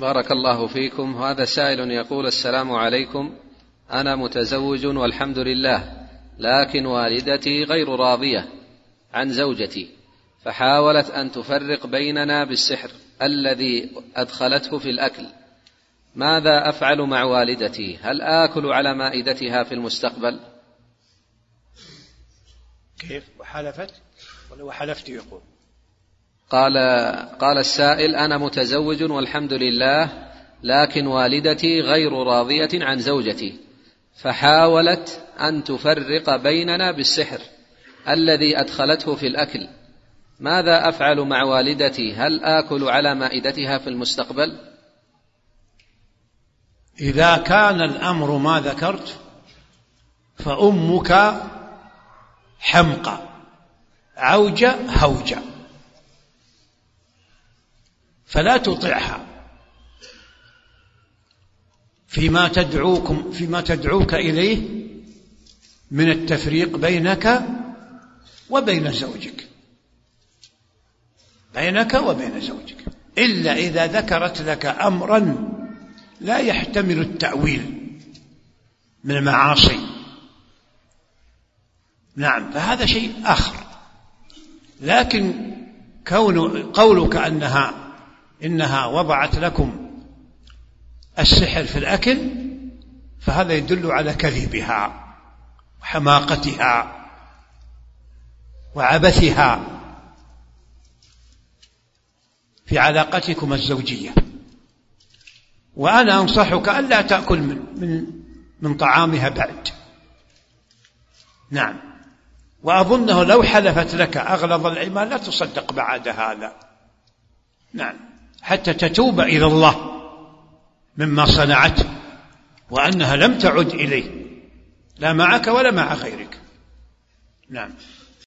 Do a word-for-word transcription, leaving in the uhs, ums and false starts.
بارك الله فيكم. هذا سائل يقول: السلام عليكم، أنا متزوج والحمد لله، لكن والدتي غير راضية عن زوجتي، فحاولت أن تفرق بيننا بالسحر الذي أدخلته في الأكل. ماذا أفعل مع والدتي؟ هل آكل على مائدتها في المستقبل؟ كيف؟ وحلفت ولا وحلفت يقول؟ قال قال السائل: أنا متزوج والحمد لله، لكن والدتي غير راضية عن زوجتي، فحاولت أن تفرق بيننا بالسحر الذي أدخلته في الأكل. ماذا أفعل مع والدتي؟ هل آكل على مائدتها في المستقبل؟ إذا كان الأمر ما ذكرت فأمك حمقى عوجة هوجة، فلا تطعها فيما تدعوكم فيما تدعوك إليه من التفريق بينك وبين زوجك بينك وبين زوجك إلا إذا ذكرت لك أمرا لا يحتمل التأويل من المعاصي. نعم، فهذا شيء آخر. لكن كون قولك أنها إنها وضعت لكم السحر في الأكل فهذا يدل على كذبها وحماقتها وعبثها في علاقتكم الزوجية. وأنا أنصحك ألا تأكل من, من, من طعامها بعد. نعم، وأظنه لو حلفت لك أغلظ الأيمان لا تصدق بعد هذا. نعم، حتى تتوب إلى الله مما صنعته، وأنها لم تعد إليه لا معك ولا مع غيرك. نعم.